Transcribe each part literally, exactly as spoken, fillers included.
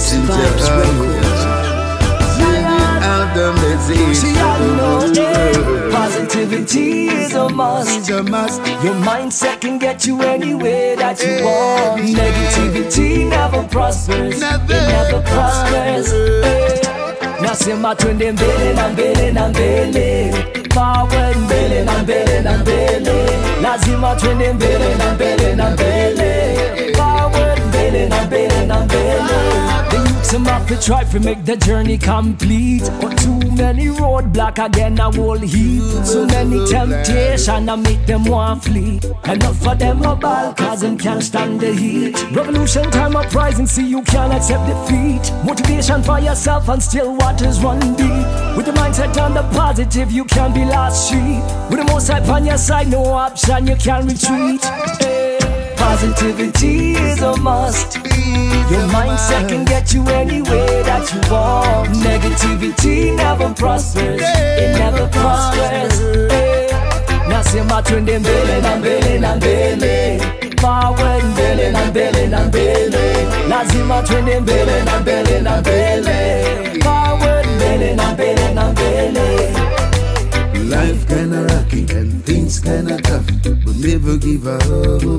Positivity is a must. Your mindset can get you anywhere that you want. Negativity never prospers. It never prospers. Now see my twin them bailing and bailing and bailing. Forward bailing and bailing and bailing. Now see my twin them bailing and bailing and bailing. Forward bailing and bailing and bailing. Some have to try to make the journey complete, but too many roadblocks again I will heat. So many temptation I make them want flee. Enough for them a ball cause them can't stand the heat. Revolution time uprising, see you can't accept defeat. Motivation for yourself and still waters run deep. With the mindset on the positive you can't be lost street. With the most hype on your side, no option you can't retreat. Hey. Positivity is a must. Your mindset can get you anywhere that you want. Negativity never prospers. It never prospers. Hey. Now see my twin them bailing and bailing and bailing. Forward bailing and bailing and bailing. Now see my twin them bailing and bailing and bailing. Forward bailing and bailing and bailing. Life kinda rocky and things kinda tough, but never give up.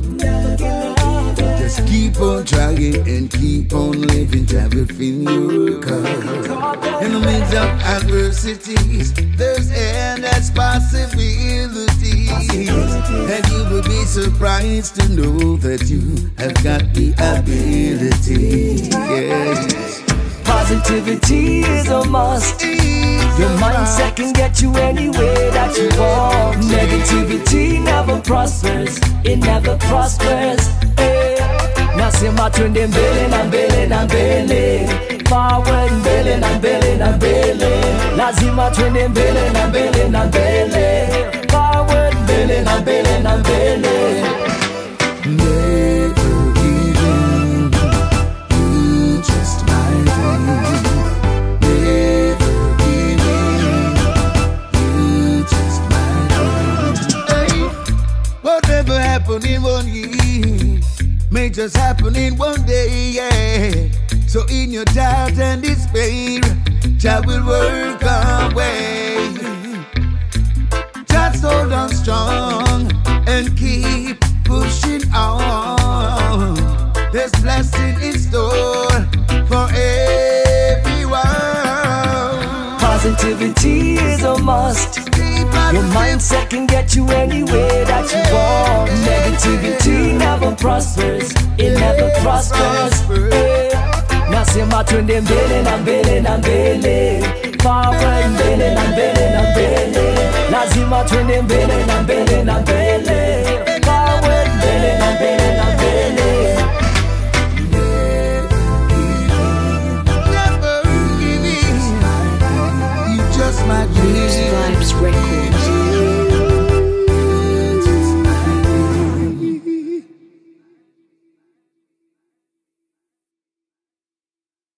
Just keep on trying and keep on living, have it in your cup. In the midst of adversities, there's endless possibilities, and you will be surprised to know that you have got the ability. Yes. Positivity is a must. Your mindset can get you anywhere that you want. Negativity never prospers. It never prospers. Hey. Now see my twin them bailing and bailing and bailing. Forward bailing and bailing and bailing. Now see my twin them bailing and bailing and bailing. Forward bailing and bailing and bailing. Never give in. You just might win. In one year, may just happen in one day, yeah. So in your doubt and despair, Jah will work away. Just hold on strong and keep pushing on. There's blessing in store for everyone. Positivity is a must. Your mindset can get you anywhere that you want. Negativity never prospers. It never prospers. Hey. Now see my twin them bailing and bailing and bailing. Forward bailing and bailing and bailing. Now see my twin them bailing and bailing and bailing.